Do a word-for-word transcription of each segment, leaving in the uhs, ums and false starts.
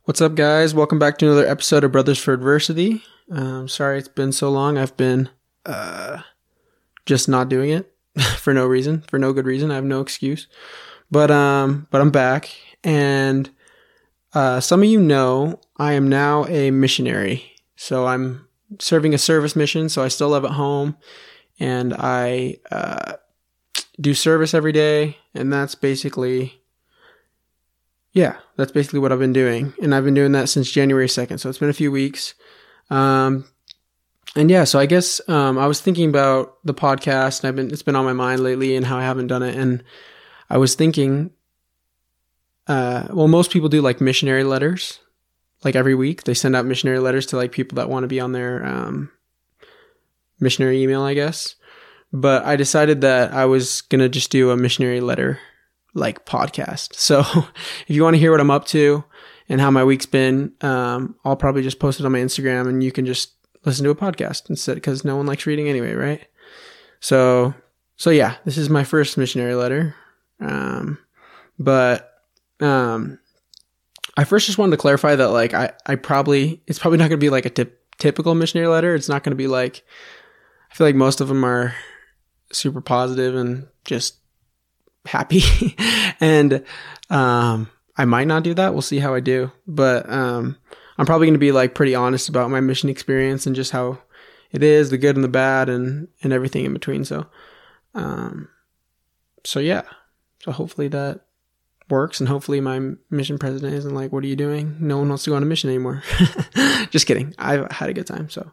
What's up, guys? Welcome back to another episode of Brothers for Adversity. Um, sorry it's been so long. I've been uh, just not doing it for no reason, for no good reason. I have no excuse. But um, but I'm back, and uh, some of you know I am now a missionary. So I'm serving a service mission. So I still live at home, and I uh, do service every day, and that's basically. Yeah, that's basically what I've been doing. And I've been doing that since January second. So it's been a few weeks. Um, and yeah, so I guess um, I was thinking about the podcast, and I've been it's been on my mind lately and how I haven't done it. And I was thinking, uh, well, most people do like missionary letters. Like every week, they send out missionary letters to like people that want to be on their um, missionary email, I guess. But I decided that I was going to just do a missionary letter like podcast. So if you want to hear what I'm up to and how my week's been, um, I'll probably just post it on my Instagram, and you can just listen to a podcast instead, because no one likes reading anyway, right? So, so yeah, this is my first missionary letter. Um, but, um, I first just wanted to clarify that, like, I, I probably, it's probably not going to be like a tip, typical missionary letter. It's not going to be like, I feel like most of them are super positive and just happy. and um I might not do that. We'll see how I do. But um I'm probably going to be like pretty honest about my mission experience and just how it is, the good and the bad, and and everything in between. So um so yeah. So hopefully that works, and hopefully my mission president isn't like, what are you doing? No one wants to go on a mission anymore. Just kidding. I've had a good time. So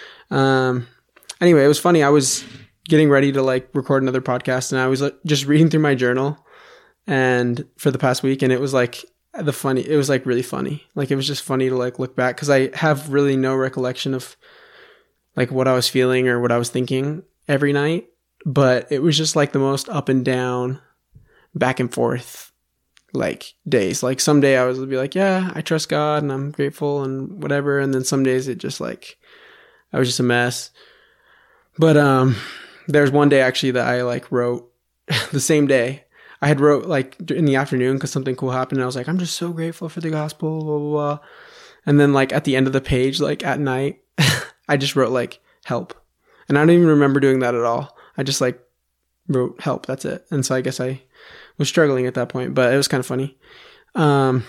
um anyway, it was funny. I was getting ready to like record another podcast, and I was like, just reading through my journal and for the past week, and it was like the funny, it was like really funny. Like it was just funny to like look back, because I have really no recollection of like what I was feeling or what I was thinking every night, but it was just like the most up and down, back and forth like days. Like some day I was be like, yeah, I trust God and I'm grateful and whatever, and then some days it just like I was just a mess. But um there's one day actually that I like wrote the same day. I had wrote like in the afternoon because something cool happened, and I was like, I'm just so grateful for the gospel, blah, blah, blah. And then like at the end of the page, like at night, I just wrote like help. And I don't even remember doing that at all. I just like wrote help. That's it. And so I guess I was struggling at that point, but it was kind of funny. Um,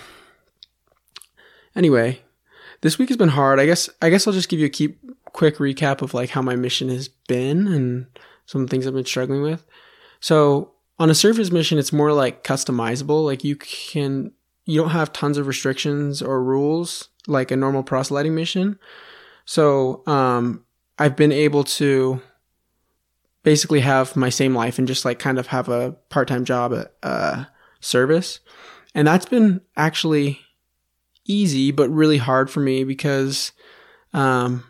anyway, this week has been hard. I guess, I guess I'll just give you a keep quick recap of like how my mission has been and some things I've been struggling with. So on a service mission, it's more like customizable. Like you can, you don't have tons of restrictions or rules like a normal proselyting mission. So um, I've been able to basically have my same life and just like kind of have a part-time job at uh, service. And that's been actually easy, but really hard for me because um,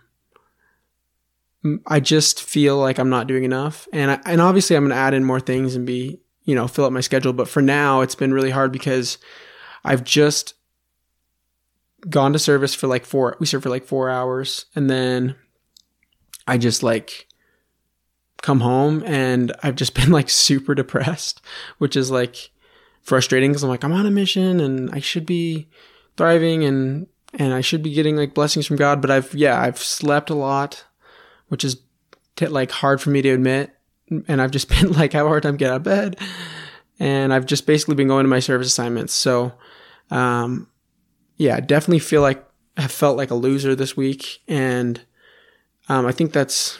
I just feel like I'm not doing enough. And I, and obviously I'm going to add in more things and be, you know, fill up my schedule. But for now, it's been really hard because I've just gone to service for like four, we serve for like four hours. And then I just like come home and I've just been like super depressed, which is like frustrating because I'm like, I'm on a mission and I should be thriving and, and I should be getting like blessings from God. But I've, yeah, I've slept a lot, which is t- like hard for me to admit. And I've just been like, have a hard time getting out of bed. And I've just basically been going to my service assignments. So, um, yeah, I definitely feel like I have felt like a loser this week. And, um, I think that's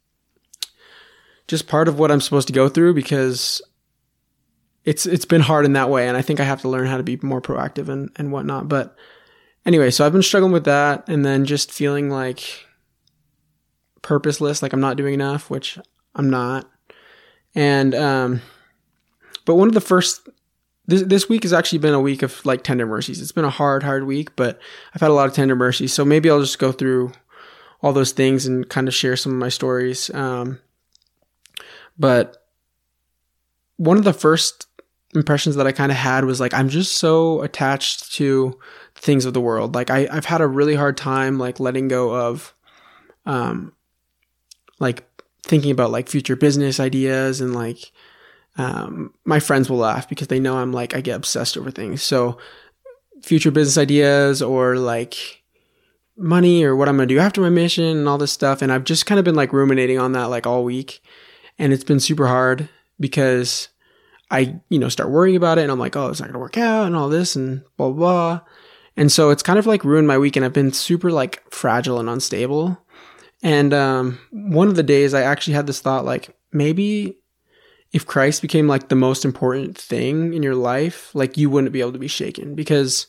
just part of what I'm supposed to go through because it's, it's been hard in that way. And I think I have to learn how to be more proactive and, and whatnot. But anyway, so I've been struggling with that, and then just feeling like purposeless, like I'm not doing enough, which I'm not. And, um, but one of the first, this, this week has actually been a week of like tender mercies. It's been a hard, hard week, but I've had a lot of tender mercies. So maybe I'll just go through all those things and kind of share some of my stories. Um, but one of the first impressions that I kind of had was like, I'm just so attached to things of the world. Like I, I've had a really hard time, like letting go of, um, like thinking about like future business ideas, and like, um, my friends will laugh because they know I'm like, I get obsessed over things. So future business ideas or like money or what I'm going to do after my mission and all this stuff. And I've just kind of been like ruminating on that like all week. And it's been super hard because I, you know, start worrying about it and I'm like, oh, it's not going to work out and all this and blah, blah, blah. And so it's kind of like ruined my week and I've been super like fragile and unstable. And um, one of the days I actually had this thought, like maybe if Christ became like the most important thing in your life, like you wouldn't be able to be shaken because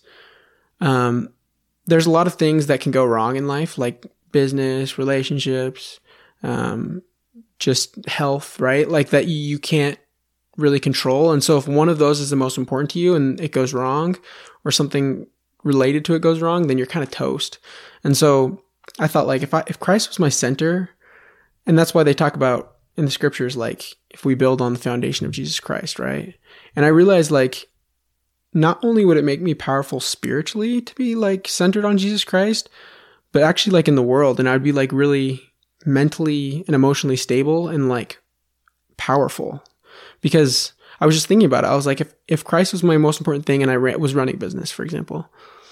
um, there's a lot of things that can go wrong in life, like business, relationships, um, just health, right? Like that you can't really control. And so if one of those is the most important to you and it goes wrong or something related to it goes wrong, then you're kind of toast. And so I thought like if I, if Christ was my center, and that's why they talk about in the scriptures, like if we build on the foundation of Jesus Christ, right? And I realized like, not only would it make me powerful spiritually to be like centered on Jesus Christ, but actually like in the world, and I'd be like really mentally and emotionally stable and like powerful. Because I was just thinking about it. I was like, if, if Christ was my most important thing and I ra- was running a business, for example,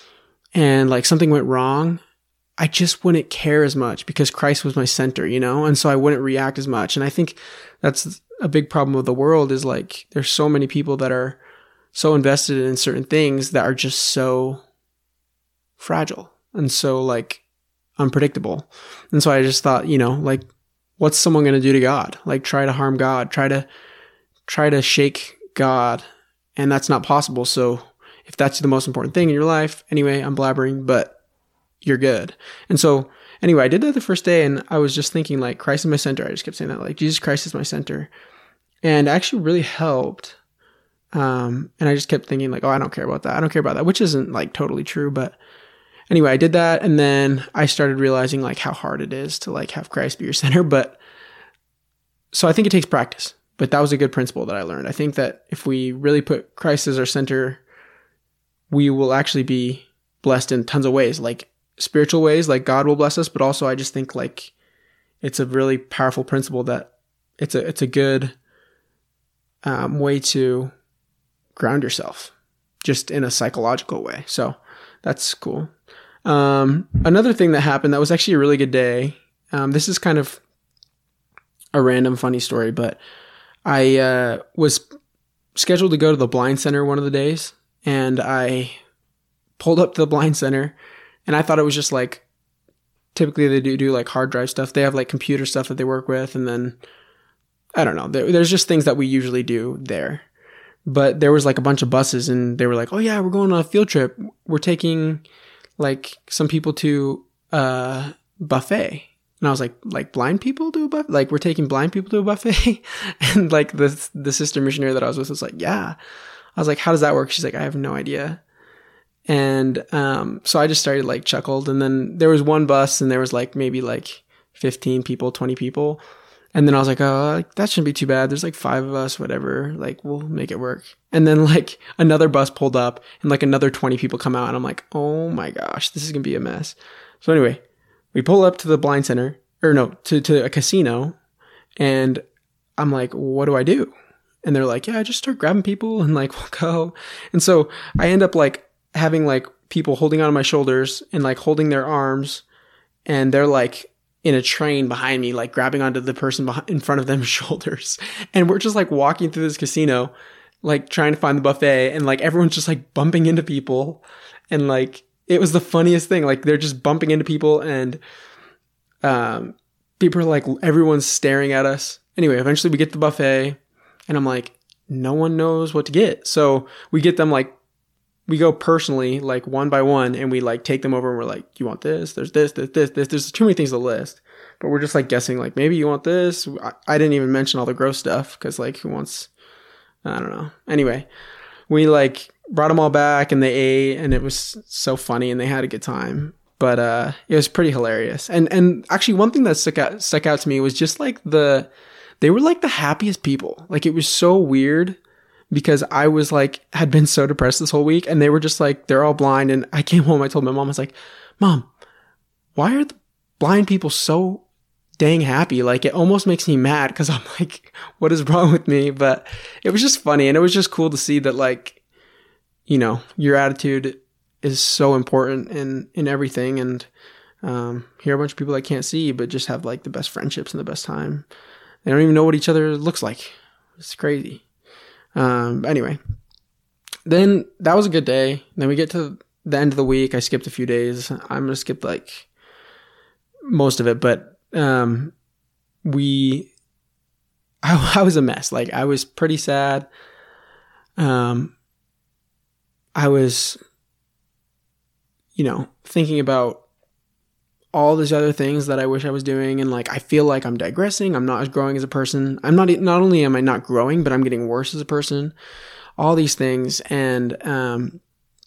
and like something went wrong, I just wouldn't care as much because Christ was my center, you know? And so I wouldn't react as much. And I think that's a big problem of the world is like, there's so many people that are so invested in certain things that are just so fragile and so like unpredictable. And so I just thought, you know, like what's someone going to do to God? Like try to harm God, try to, try to shake God. And that's not possible. So if that's the most important thing in your life, anyway, I'm blabbering, but you're good. And so anyway, I did that the first day and I was just thinking like Christ is my center. I just kept saying that like Jesus Christ is my center. And it actually really helped. Um, and I just kept thinking like, oh, I don't care about that. I don't care about that, which isn't like totally true. But anyway, I did that. And then I started realizing like how hard it is to like have Christ be your center. But so I think it takes practice, but that was a good principle that I learned. I think that if we really put Christ as our center, we will actually be blessed in tons of ways, like spiritual ways, like God will bless us. But also I just think like it's a really powerful principle that it's a, it's a good um, way to ground yourself just in a psychological way. So that's cool. Um, another thing that happened that was actually a really good day. Um, this is kind of a random funny story, but I, uh, was scheduled to go to the blind center one of the days and I pulled up to the blind center and I thought it was just like, typically they do do like hard drive stuff. They have like computer stuff that they work with. And then I don't know, there, there's just things that we usually do there. But there was like a bunch of buses and they were like, oh yeah, we're going on a field trip. We're taking like some people to a buffet. And I was like, like blind people do a buffet? Like we're taking blind people to a buffet? And like the, the sister missionary that I was with was like, yeah. I was like, how does that work? She's like, I have no idea. And um, so I just started like chuckled. And then there was one bus and there was like maybe like fifteen people, twenty people. And then I was like, oh, that shouldn't be too bad. There's like five of us, whatever. Like, we'll make it work. And then like another bus pulled up and like another twenty people come out. And I'm like, oh my gosh, this is going to be a mess. So anyway, we pull up to the blind center or no, to, to a casino. And I'm like, what do I do? And they're like, yeah, just start grabbing people and like, we'll go. And so I end up like having like people holding onto my shoulders and like holding their arms. And they're like, in a train behind me, like grabbing onto the person behind, in front of them's shoulders. And we're just like walking through this casino, like trying to find the buffet and like everyone's just like bumping into people. And like, it was the funniest thing. Like they're just bumping into people and, um, people are like, everyone's staring at us. Anyway, eventually we get the buffet and I'm like, no one knows what to get. So we get them like, we go personally, like one by one, and we like take them over and we're like, you want this? There's this, this, this, this. There's too many things to list. But we're just like guessing, like, maybe you want this. I, I didn't even mention all the gross stuff because like who wants, I don't know. Anyway, we like brought them all back and they ate and it was so funny and they had a good time. But uh, it was pretty hilarious. And and actually one thing that stuck out, stuck out to me was just like the, they were like the happiest people. Like it was so weird. Because I was like, had been so depressed this whole week and they were just like, they're all blind. And I came home, I told my mom, I was like, Mom, why are the blind people so dang happy? Like it almost makes me mad because I'm like, what is wrong with me? But it was just funny. And it was just cool to see that like, you know, your attitude is so important in, in everything. And um, hear a bunch of people I can't see, but just have like the best friendships and the best time. They don't even know what each other looks like. It's crazy. Um, anyway, then that was a good day. Then we get to the end of the week. I skipped a few days. I'm going to skip like most of it, but um, we, I, I was a mess. Like I was pretty sad. Um, I was, you know, thinking about all these other things that I wish I was doing. And like, I feel like I'm digressing. I'm not as growing as a person. I'm not, not only am I not growing, but I'm getting worse as a person, all these things. And, um,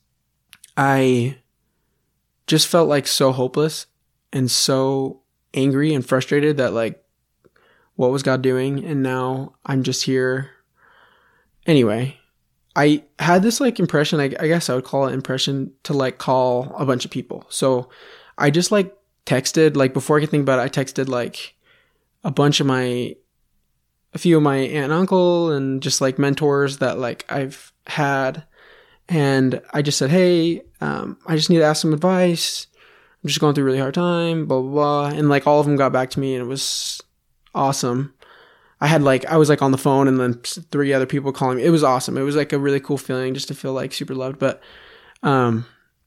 I just felt like so hopeless and so angry and frustrated that like, what was God doing? And now I'm just here. Anyway, I had this like impression, I, I guess I would call it impression, to like call a bunch of people. So I just like texted, like before I could think about it, I texted like a bunch of my, a few of my aunt and uncle and just like mentors that like I've had. And I just said, hey, um, I just need to ask some advice. I'm just going through a really hard time, blah, blah, blah. And like all of them got back to me and it was awesome. I had like, I was like on the phone and then three other people calling me. It was awesome. It was like a really cool feeling just to feel like super loved. But, um,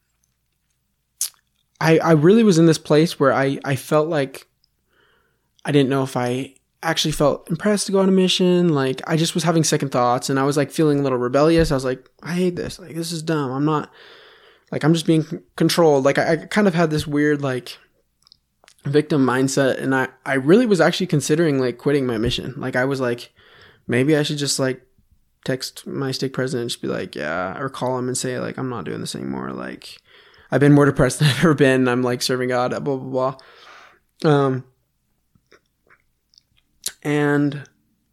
I, I really was in this place where I, I felt like I didn't know if I actually felt impressed to go on a mission. Like I just was having second thoughts and I was like feeling a little rebellious. I was like, I hate this. Like, this is dumb. I'm not like, I'm just being c- controlled. Like I, I kind of had this weird, like victim mindset. And I, I really was actually considering like quitting my mission. Like I was like, maybe I should just like text my stake president and just be like, yeah, or call him and say like, I'm not doing this anymore. Like, I've been more depressed than I've ever been. I'm like serving God, blah, blah, blah. Um, and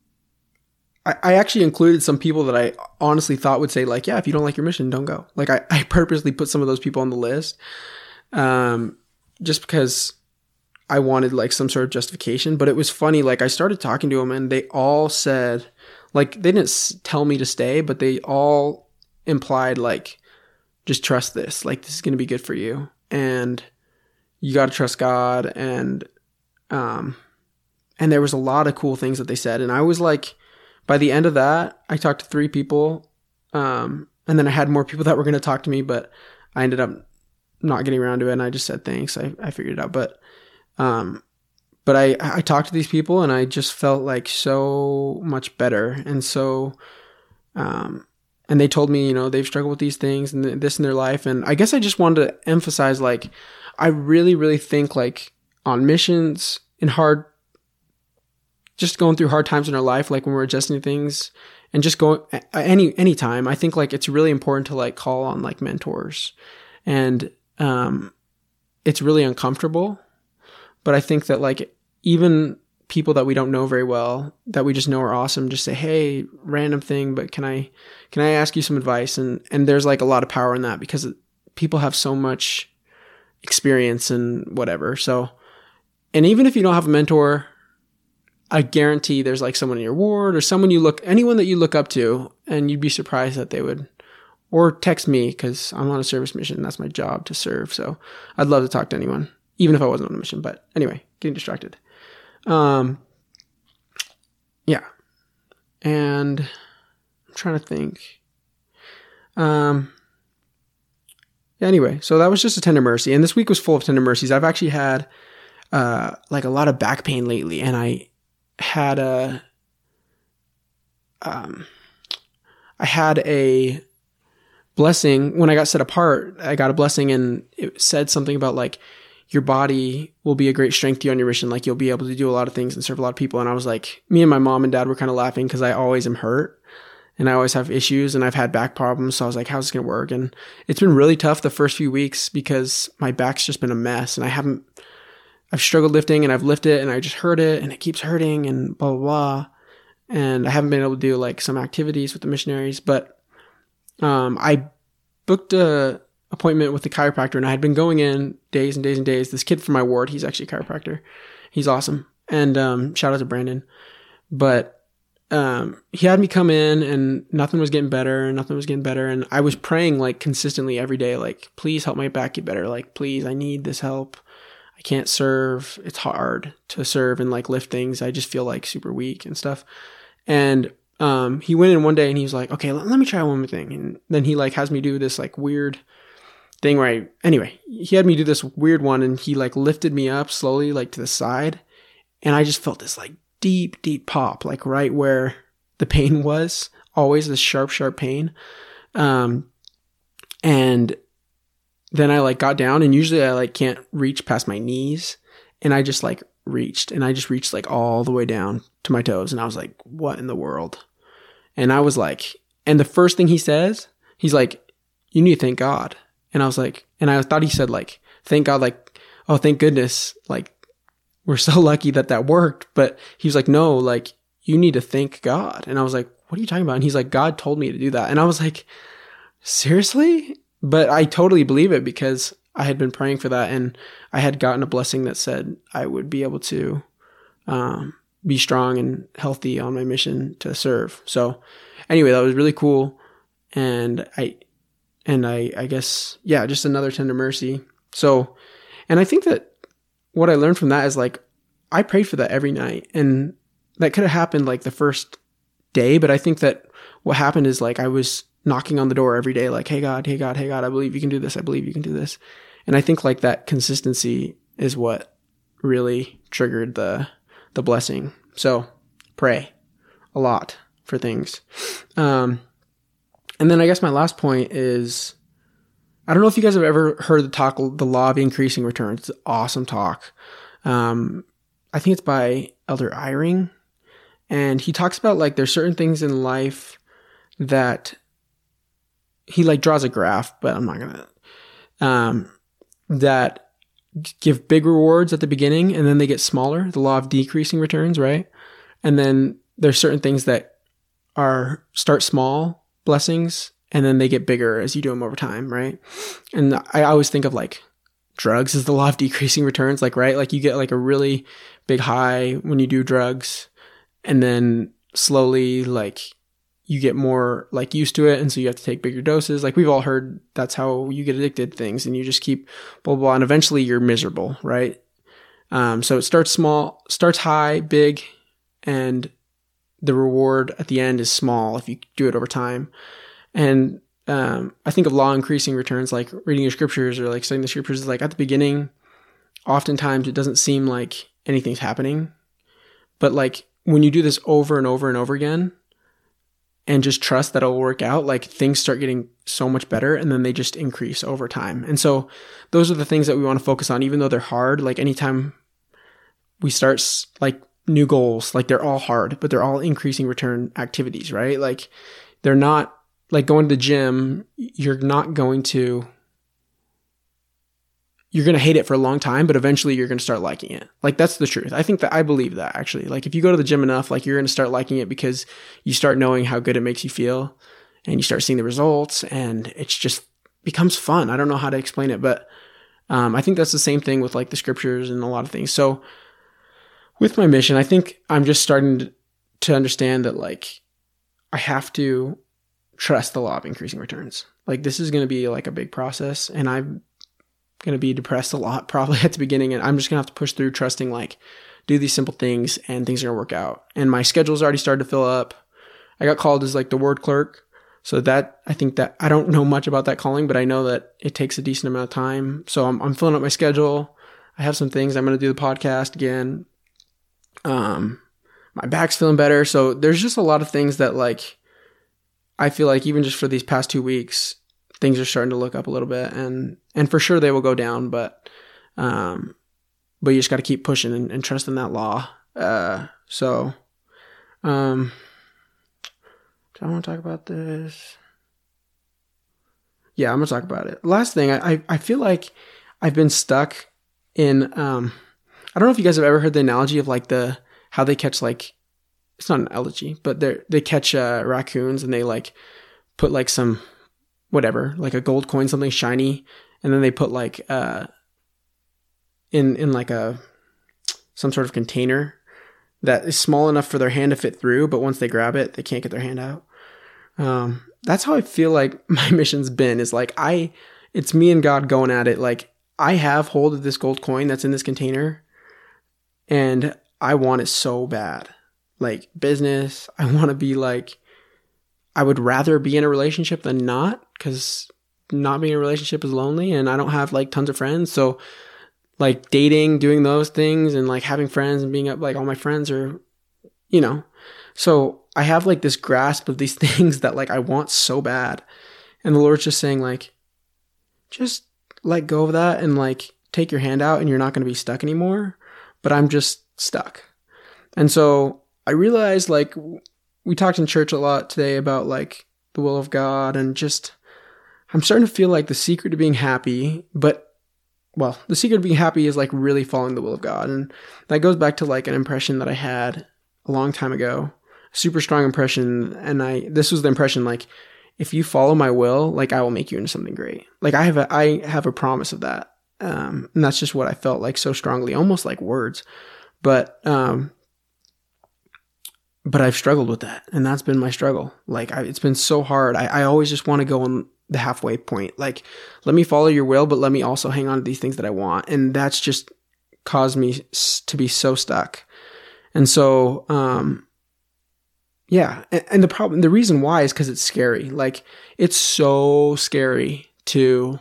I, I actually included some people that I honestly thought would say like, yeah, if you don't like your mission, don't go. Like I, I purposely put some of those people on the list. Um, just because I wanted like some sort of justification, but it was funny. Like I started talking to them and they all said like, they didn't s- tell me to stay, but they all implied like, just trust this, like this is going to be good for you. And you got to trust God. And, um, and there was a lot of cool things that they said. And I was like, by the end of that, I talked to three people. Um, and then I had more people that were going to talk to me, but I ended up not getting around to it. And I just said, thanks. I, I figured it out. But, um, but I, I talked to these people and I just felt like so much better. And so, um, and they told me, you know, they've struggled with these things and this in their life. And I guess I just wanted to emphasize, like, I really, really think like on missions in hard, just going through hard times in our life, like when we're adjusting things and just going any, any time, I think like it's really important to like call on like mentors. And, um, it's really uncomfortable, but I think that like even people that we don't know very well, that we just know are awesome, just say, hey, random thing, but can I, can I ask you some advice? And, and there's like a lot of power in that because people have so much experience and whatever. So, and even if you don't have a mentor, I guarantee there's like someone in your ward or someone you look, anyone that you look up to, and you'd be surprised that they would, or text me because I'm on a service mission. That's my job to serve. So I'd love to talk to anyone, even if I wasn't on a mission. But anyway, getting distracted. Um, yeah. And I'm trying to think. Um, yeah, anyway, so that was just a tender mercy. And this week was full of tender mercies. I've actually had, uh, like a lot of back pain lately. And I had a, um, I had a blessing when I got set apart. I got a blessing and it said something about like, your body will be a great strength to you on your mission. Like you'll be able to do a lot of things and serve a lot of people. And I was like, me and my mom and dad were kind of laughing because I always am hurt and I always have issues and I've had back problems. So I was like, how's this going to work? And it's been really tough the first few weeks because my back's just been a mess and I haven't, I've struggled lifting and I've lifted and I just hurt it and it keeps hurting and blah, blah, blah. And I haven't been able to do like some activities with the missionaries, but, um, I booked a appointment with the chiropractor and I had been going in days and days and days. This kid from my ward, he's actually a chiropractor. He's awesome. And, um, shout out to Brandon. But um, he had me come in and nothing was getting better and nothing was getting better. And I was praying like consistently every day, like, please help my back get better. Like, please, I need this help. I can't serve. It's hard to serve and like lift things. I just feel like super weak and stuff. And um, he went in one day and he was like, okay, let, let me try one more thing. And then he like has me do this like weird thing where I, anyway, he had me do this weird one and he like lifted me up slowly, like to the side. And I just felt this like deep, deep pop, like right where the pain was, always this sharp, sharp pain. Um, and then I like got down and usually I like can't reach past my knees. And I just like reached and I just reached like all the way down to my toes. And I was like, what in the world? And I was like, and the first thing he says, he's like, you need to thank God. And I was like, and I thought he said like, thank God, like, oh, thank goodness. Like, we're so lucky that that worked. But he was like, no, like, you need to thank God. And I was like, what are you talking about? And he's like, God told me to do that. And I was like, seriously? But I totally believe it because I had been praying for that. And I had gotten a blessing that said I would be able to um, be strong and healthy on my mission to serve. So anyway, that was really cool. And I, And I, I guess, yeah, just another tender mercy. So, and I think that what I learned from that is like, I prayed for that every night. And that could have happened like the first day. But I think that what happened is like, I was knocking on the door every day, like, hey God, hey God, hey God, I believe you can do this. I believe you can do this. And I think like that consistency is what really triggered the, the blessing. So pray a lot for things. Um, And then I guess my last point is, I don't know if you guys have ever heard the talk, The Law of Increasing Returns. It's an awesome talk. Um, I think it's by Elder Eyring. And he talks about like, there's certain things in life that he like draws a graph, but I'm not going to, um, that give big rewards at the beginning and then they get smaller. The law of decreasing returns, right? And then there's certain things that are start small blessings and then they get bigger as you do them over time, right? And I always think of like drugs as the law of decreasing returns, like, right? Like you get like a really big high when you do drugs and then slowly like you get more like used to it and so you have to take bigger doses. Like we've all heard that's how you get addicted to things and you just keep blah, blah, blah, and eventually you're miserable, right? Um, so it starts small, starts high, big, and the reward at the end is small if you do it over time. And um, I think of law increasing returns, like reading your scriptures or like studying the scriptures, like at the beginning, oftentimes it doesn't seem like anything's happening. But like when you do this over and over and over again and just trust that it'll work out, like things start getting so much better and then they just increase over time. And so those are the things that we want to focus on, even though they're hard. Like anytime we start like new goals, like they're all hard, but they're all increasing return activities, right? Like they're not like going to the gym. You're not going to, you're going to hate it for a long time, but eventually you're going to start liking it. Like that's the truth. I think that I believe that actually, like if you go to the gym enough, like you're going to start liking it because you start knowing how good it makes you feel and you start seeing the results and it's just becomes fun. I don't know how to explain it, but um, I think that's the same thing with like the scriptures and a lot of things. So with my mission, I think I'm just starting to understand that like I have to trust the law of increasing returns. Like this is going to be like a big process and I'm going to be depressed a lot probably at the beginning and I'm just going to have to push through trusting like do these simple things and things are going to work out. And my schedule's already started to fill up. I got called as like the word clerk. So that I think that I don't know much about that calling, but I know that it takes a decent amount of time. So I'm, I'm filling up my schedule. I have some things. I'm going to do the podcast again. Um, my back's feeling better. So there's just a lot of things that like, I feel like even just for these past two weeks, things are starting to look up a little bit and, and for sure they will go down, but, um, but you just got to keep pushing and, and trust in that law. Uh, so, um, do I want to talk about this? Yeah, I'm going to talk about it. Last thing, I, I, I feel like I've been stuck in, um, I don't know if you guys have ever heard the analogy of like the, how they catch like, it's not an elegy, but they they catch uh, raccoons and they like put like some, whatever, like a gold coin, something shiny. And then they put like, uh, in, in like a, some sort of container that is small enough for their hand to fit through, but once they grab it, they can't get their hand out. Um, that's how I feel like my mission's been, is like, I, it's me and God going at it. Like, I have hold of this gold coin that's in this container, and I want it so bad. Like, business, I want to be like, I would rather be in a relationship than not, because not being in a relationship is lonely, and I don't have like tons of friends. So like dating, doing those things, and like having friends and being up, like all my friends are, you know, so I have like this grasp of these things that like I want so bad. And the Lord's just saying like, just let go of that and like take your hand out and you're not going to be stuck anymore. But I'm just stuck. And so I realized, like, we talked in church a lot today about like the will of God, and just, I'm starting to feel like the secret to being happy, but well, the secret of being happy is like really following the will of God. And that goes back to like an impression that I had a long time ago, super strong impression. And I, this was the impression, like, if you follow my will, like I will make you into something great. Like I have a, I have a promise of that. Um, and that's just what I felt like so strongly, almost like words, but, um, but I've struggled with that, and that's been my struggle. Like I, it's been so hard. I, I always just want to go on the halfway point. Like, let me follow your will, but let me also hang on to these things that I want. And that's just caused me to be so stuck. And so, um, yeah. And, and the problem, the reason why is because it's scary. Like, it's so scary to,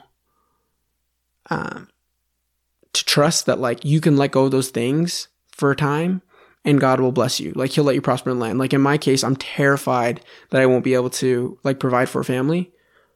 um, to trust that like you can let go of those things for a time and God will bless you. Like, he'll let you prosper in land. Like in my case, I'm terrified that I won't be able to like provide for a family.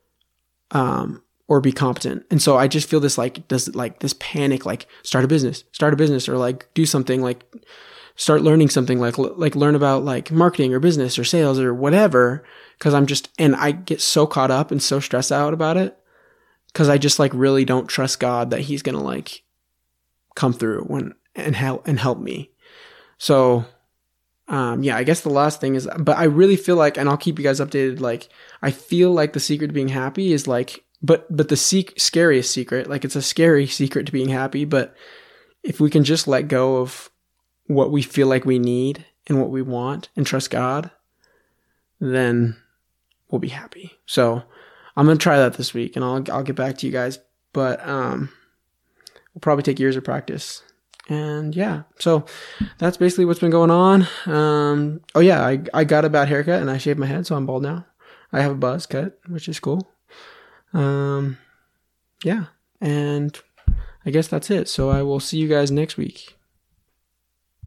Um, or be competent. And so I just feel this, like, does like this panic, like start a business, start a business, or like do something, like start learning something, like, like learn about like marketing or business or sales or whatever. Cause I'm just, and I get so caught up and so stressed out about it. Cause I just like really don't trust God that he's going to like come through when, and help, and help me. So, Um, yeah, I guess the last thing is, but I really feel like, and I'll keep you guys updated, like, I feel like the secret to being happy is like, but, but the sec- scariest secret, like it's a scary secret to being happy, but if we can just let go of what we feel like we need and what we want and trust God, then we'll be happy. So I'm going to try that this week, and I'll, I'll get back to you guys, but, um, we'll probably take years of practice. And yeah, so that's basically what's been going on. Um, oh yeah, I, I got a bad haircut and I shaved my head, so I'm bald now. I have a buzz cut, which is cool. Um, yeah, and I guess that's it. So I will see you guys next week.